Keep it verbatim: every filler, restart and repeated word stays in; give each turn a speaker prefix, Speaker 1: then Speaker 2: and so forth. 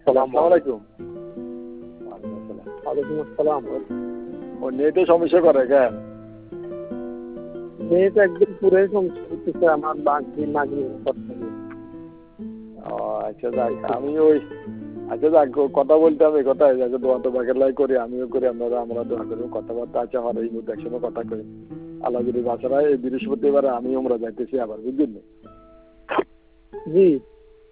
Speaker 1: আসসালামু আলাইকুম।
Speaker 2: ওয়ালাইকুম আসসালাম।
Speaker 1: ও নেটে সমস্যা করে কেন?
Speaker 2: নেট একদম পুরোই সমস্যা হচ্ছে আমার বাকি নাগরিক করতে।
Speaker 1: ও আচ্ছা যাক, আমি ওই আচ্ছা যাক কথা বলতে আমি কথা যাকে দোয়া তো বাগের লাই করি, আমিও করি, আপনারা আমরা দোয়া করি, কথাবার্তা আছে আমার এই মধ্যে একসময় কথা করি। আল্লাহ যদি বাঁচারা এই বৃহস্পতিবার আমি আমরা যাইতেছি আবার, বুঝলেন?
Speaker 2: জি